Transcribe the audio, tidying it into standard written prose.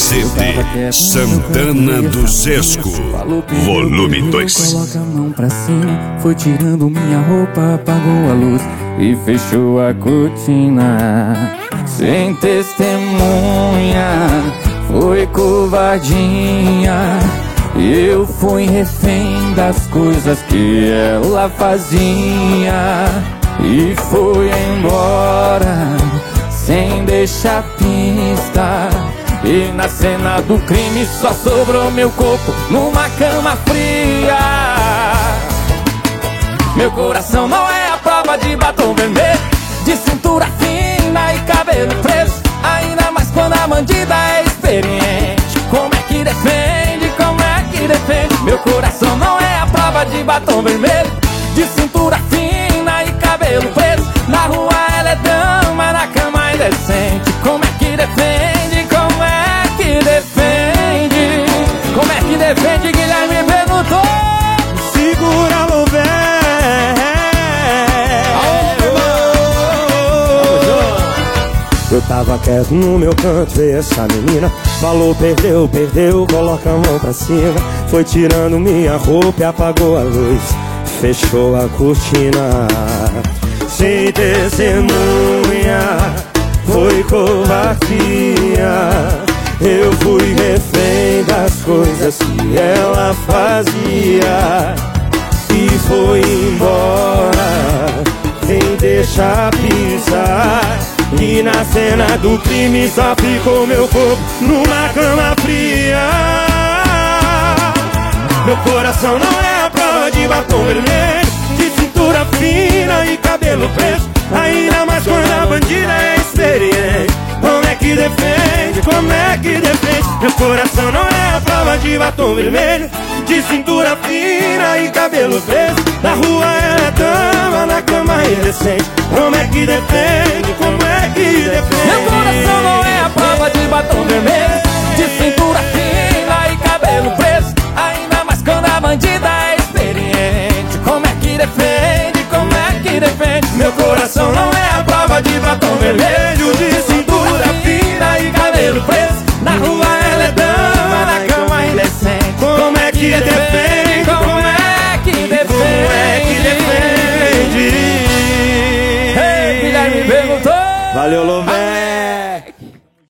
CD Santana do Zesco, volume 2. Coloca a mão pra cima, foi tirando minha roupa, apagou a luz e fechou a cortina. Sem testemunha, foi covardia. Eu fui refém das coisas que ela fazia e foi embora sem deixar pista. E na cena do crime só sobrou meu corpo numa cama fria. Meu coração não é a prova de batom vermelho, de cintura fina e cabelo preso, ainda mais quando a bandida é experiente. Como é que defende, como é que defende? Meu coração não é a prova de batom vermelho, de cintura fina e cabelo preso. Na rua ela é dama, na cama é indecente. Como é que defende, como é que defende? Como é que defende, Guilherme perguntou. Segura no Eu tava quieto no meu canto e essa menina falou: perdeu, perdeu, coloca a mão pra cima. Foi tirando minha roupa e apagou a luz, fechou a cortina. Sem testemunha, foi covardia. Eu fui refém das coisas que ela fazia e foi embora sem deixar pisar. E na cena do crime só ficou meu corpo numa cama fria. Meu coração não é a prova de batom vermelho, de cintura fina e cabelo preso, ainda mais quando a bandida é experiente. Como é que defende, como é que defende? Meu coração não é a prova de batom vermelho, de cintura fina e cabelo preso. Na rua ela é dama, na cama é indecente. Como é que defende, como é que defende? Meu coração não é a prova de batom vermelho, de cintura fina e cabelo preso, ainda mais quando a bandida é experiente. Como é que defende, como é que defende? Meu coração não é a prova de batom vermelho, de cintura fina e cabelo preso. Na rua ela é dama, na cama é indecente. Como é que defende, como é que defende? como é que defende? Ei, Guilherme perguntou. Valeu, Lô.